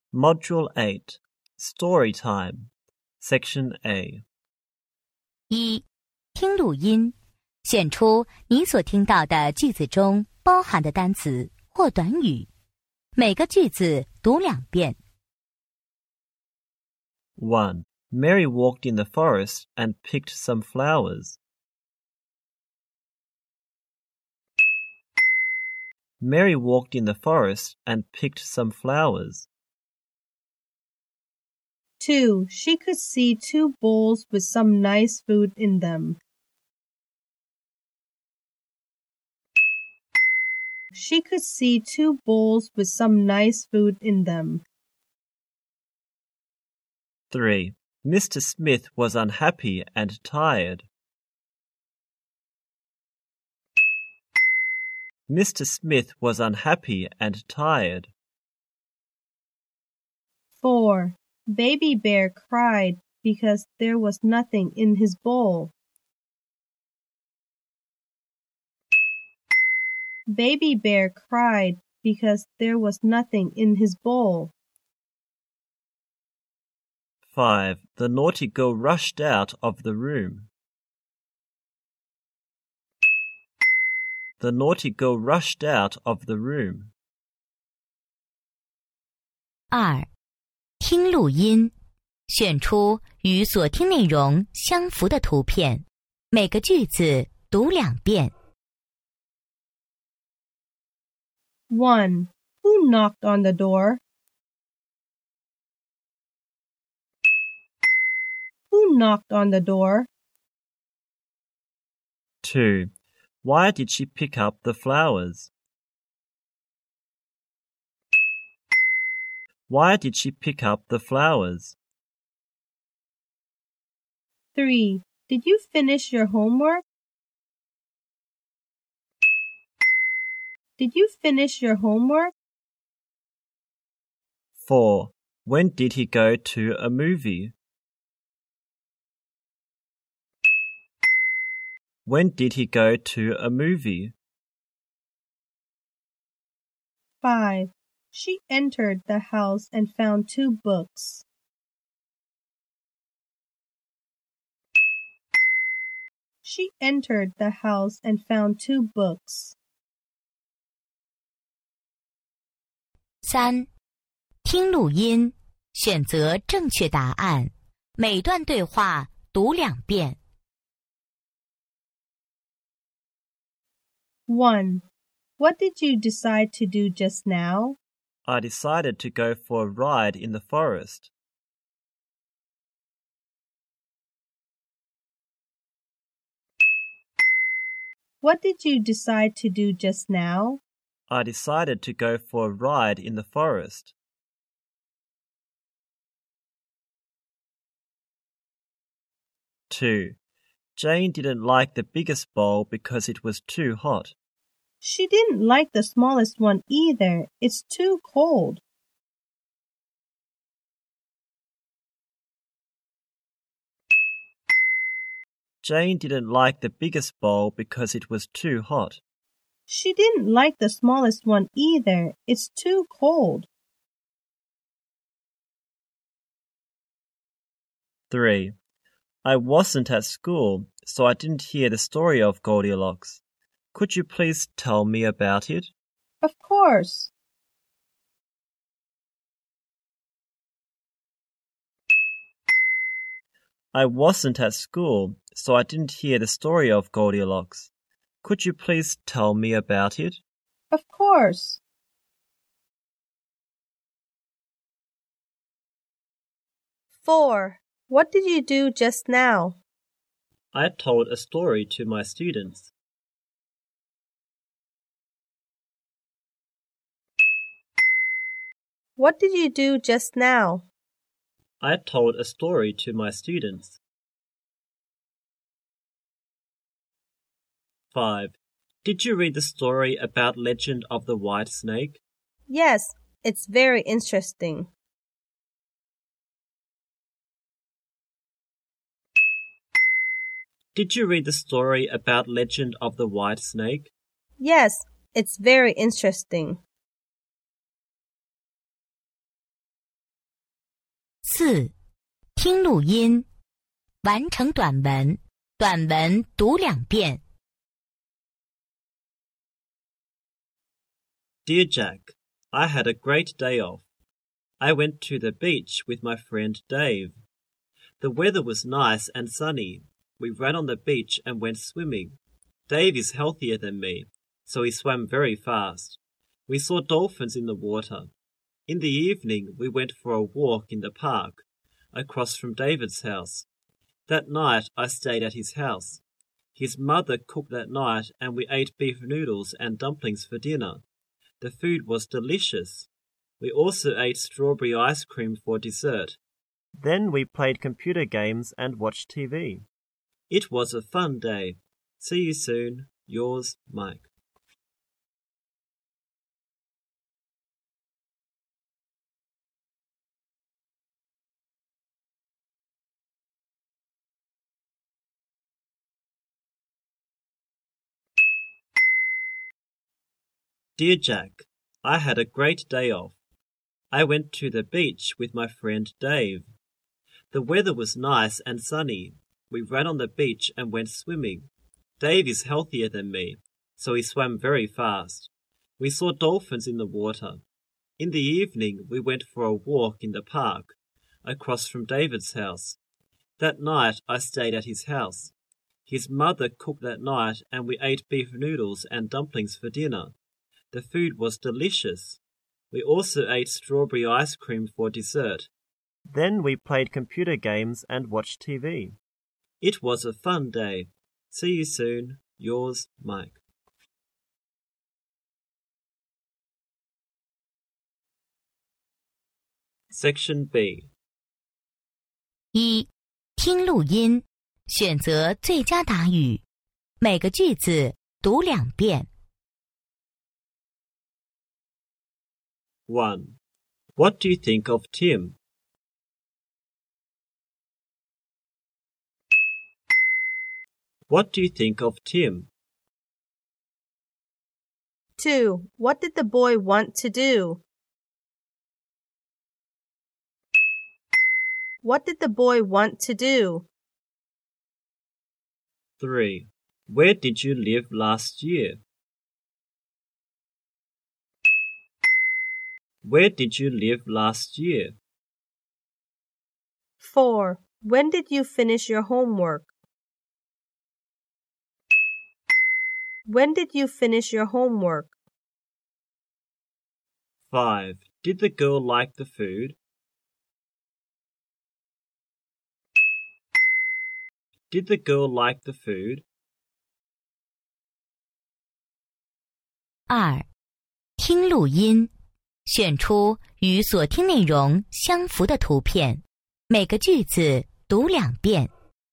Module 8 Story Time Section A 1. 听录音，选出你所听到的句子中包含的单词或短语，每个句子读2遍。 1. Mary walked in the forest and picked some flowers. Mary walked in the forest and picked some flowers. 2. She could see 2 bowls with some nice food in them. She could see 2 bowls with some nice food in them. 3. Mr. Smith was unhappy and tired. Mr. Smith was unhappy and tired. 4. Baby Bear cried because there was nothing in his bowl. Baby Bear cried because there was nothing in his bowl. 5. The naughty girl rushed out of the room. The naughty girl rushed out of the room. 2. 听录音，选出与所听内容相符的图片，每个句子读2遍。 1. Who knocked on the door? Who knocked on the door? 2. Why did she pick up the flowers? Why did she pick up the flowers? 3. Did you finish your homework? Did you finish your homework? 4. When did he go to a movie? When did he go to a movie? 5. She entered the house and found 2 books. She entered the house and found 2 books. 3. 听录音，选择正确答案，每段对话读2遍。 1. What did you decide to do just now? I decided to go for a ride in the forest. What did you decide to do just now? I decided to go for a ride in the forest. 2. Jane didn't like the biggest bowl because it was too hot. She didn't like the smallest one either. It's too cold. Jane didn't like the biggest bowl because it was too hot. She didn't like the smallest one either. It's too cold. 3. I wasn't at school, so I didn't hear the story of Goldilocks. Could you please tell me about it? Of course. I wasn't at school, so I didn't hear the story of Goldilocks. Could you please tell me about it? Of course. 4. What did you do just now? I told a story to my students. What did you do just now? I told a story to my students. 5. Did you read the story about Legend of the White Snake? Yes, it's very interesting. Did you read the story about Legend of the White Snake? Yes, it's very interesting. 4. 听录音，完成短文，短文读2遍。 Dear Jack, I had a great day off. I went to the beach with my friend Dave. The weather was nice and sunny. We ran on the beach and went swimming. Dave is healthier than me, so he swam very fast. We saw dolphins in the water. In the evening, we went for a walk in the park, across from David's house. That night, I stayed at his house. His mother cooked that night, and we ate beef noodles and dumplings for dinner. The food was delicious. We also ate strawberry ice cream for dessert. Then we played computer games and watched TV. It was a fun day. See you soon. Yours, Mike. Dear Jack, I had a great day off. I went to the beach with my friend Dave. The weather was nice and sunny. We ran on the beach and went swimming. Dave is healthier than me, so he swam very fast. We saw dolphins in the water. In the evening, we went for a walk in the park, across from David's house. That night, I stayed at his house. His mother cooked that night, and we ate beef noodles and dumplings for dinner. The food was delicious. We also ate strawberry ice cream for dessert. Then we played computer games and watched TV. It was a fun day. See you soon. Yours, Mike. Section B. 1. 听录音，选择最佳答语，每个句子读2遍。 1. What do you think of Tim? What do you think of Tim? 2. What did the boy want to do? What did the boy want to do? 3. Where did you live last year? Where did you live last year? 4. When did you finish your homework? When did you finish your homework? 5. Did the girl like the food? Did the girl like the food? 2. 听录音，选出与所听内容相符的图片，每个句子读2遍。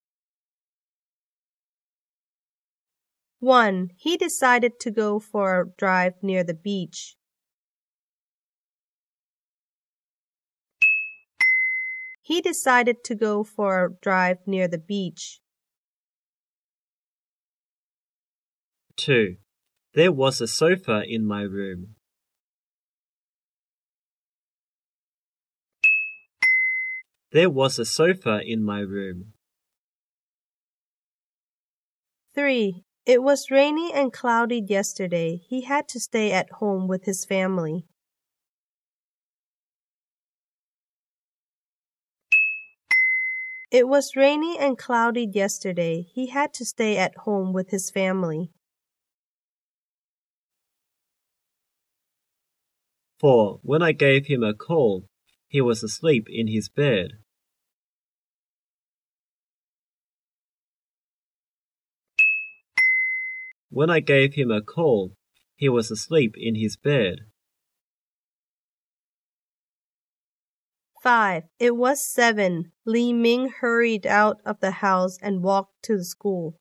1. He decided to go for a drive near the beach. He decided to go for a drive near the beach. 2. There was a sofa in my room. There was a sofa in my room. 3. It was rainy and cloudy yesterday. He had to stay at home with his family. It was rainy and cloudy yesterday. He had to stay at home with his family. 4. When I gave him a call, he was asleep in his bed. When I gave him a call, he was asleep in his bed. 5. It was 7. Li Ming hurried out of the house and walked to the school.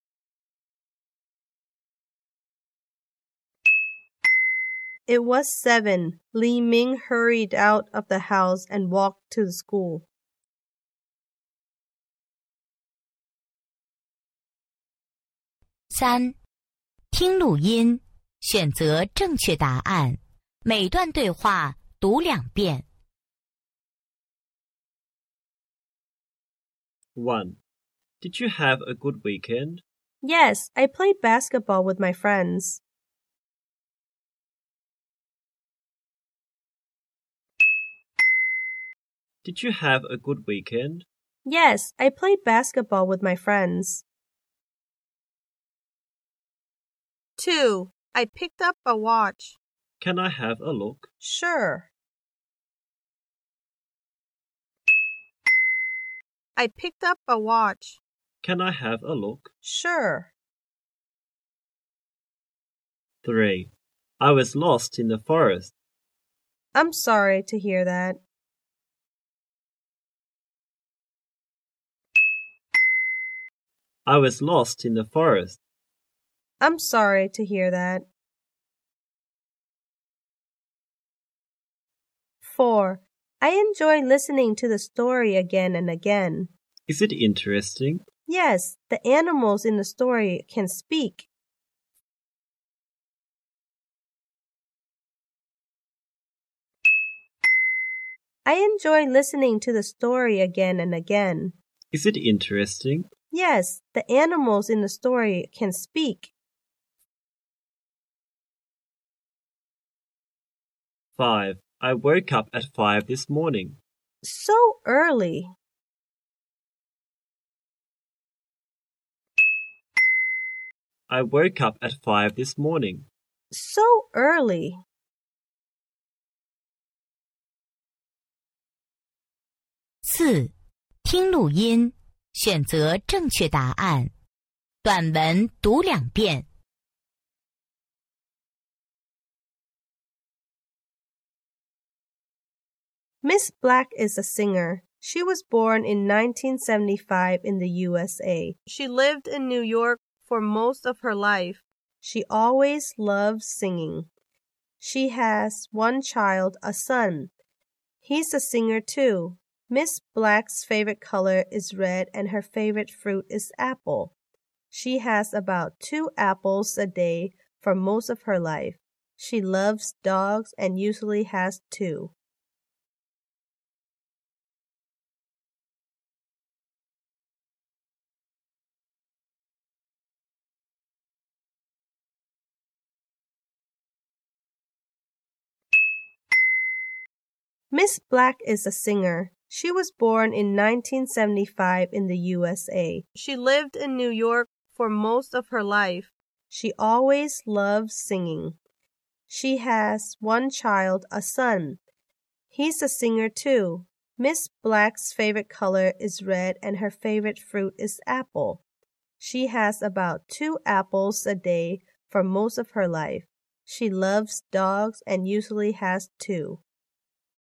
It was 7. Li Ming hurried out of the house and walked to the school. 3. 听录音，选择正确答案，每段对话读2遍。 1. Did you have a good weekend? Yes, I played basketball with my friends. Did you have a good weekend? Yes, I played basketball with my friends. 2. I picked up a watch. Can I have a look? Sure. I picked up a watch. Can I have a look? Sure. 3. I was lost in the forest. I'm sorry to hear that. I was lost in the forest. I'm sorry to hear that. 4. I enjoy listening to the story again and again. Is it interesting? Yes, the animals in the story can speak. I enjoy listening to the story again and again. Is it interesting? Yes, the animals in the story can speak. 5. I woke up at 5 this morning. So early. I woke up at 5 this morning. So early. 4. 听录音，选择正确答案。短文读2遍。 Miss Black is a singer. She was born in 1975 in the USA. She lived in New York for most of her life. She always loved singing. She has one child, a son. He's a singer too. Miss Black's favorite color is red and her favorite fruit is apple. She has about 2 apples a day for most of her life. She loves dogs and usually has 2. Miss Black is a singer. She was born in 1975 in the USA. She lived in New York for most of her life. She always loved singing. She has one child, a son. He's a singer too. Miss Black's favorite color is red and her favorite fruit is apple. She has about 2 apples a day for most of her life. She loves dogs and usually has 2.